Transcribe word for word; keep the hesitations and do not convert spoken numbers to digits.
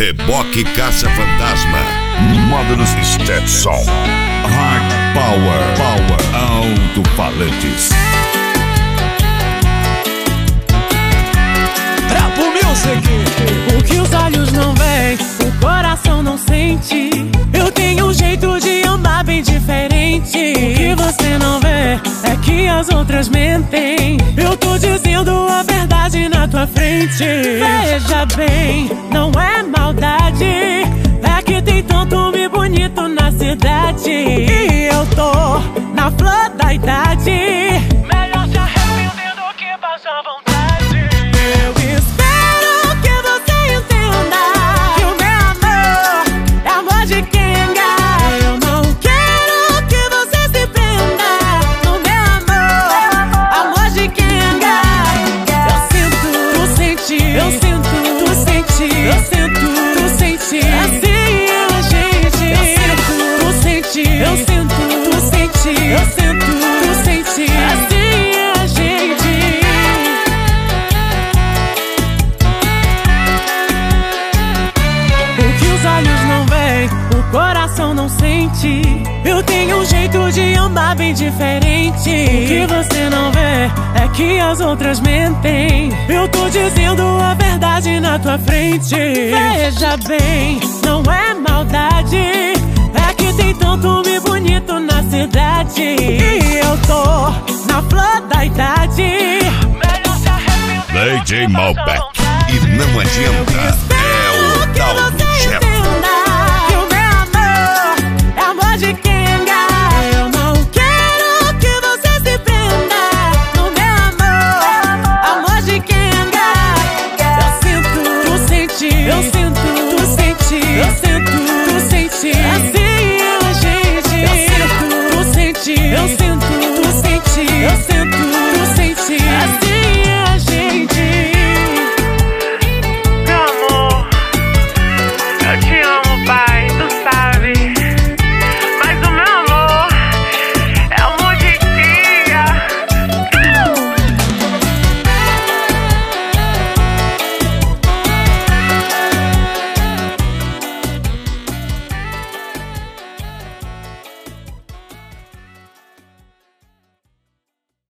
Reboque Caça-Fantasma. Módulos Stetson. Hard Power. Power. Alto-falantes. Rapo Music. O que os olhos não veem, o coração não sente. Eu tenho um jeito de andar bem diferente. O que você não vê é que as outras mentem. Eu tô dizendo a verdade na tua frente. Veja bem, não é maldade, é que tem tanto homem bonito na cidade. E eu tô na flor da idade. Melhor se arrepender do que passar vontade. Eu espero que você entenda que o meu amor é amor de quenga. Eu não quero que você se prenda no meu amor, amor de quenga. Eu sinto, tu sente, eu sinto, tu sente, eu sinto, tu sente. Assim é a gente. Eu sinto, tu sente, eu sinto, tu sente, eu sinto, tu sente. Assim é a gente. O que os olhos não veem, o coração não sente. Eu tenho um jeito de andar bem diferente. O que você não vê é que as outras mentem. Eu tô dizendo a verdade na tua frente. Veja bem, não é maldade, é que tem tanto homem bonito na cidade. E eu tô na flor da idade. Melhor se arrepender. D J Malbec. E não adianta, é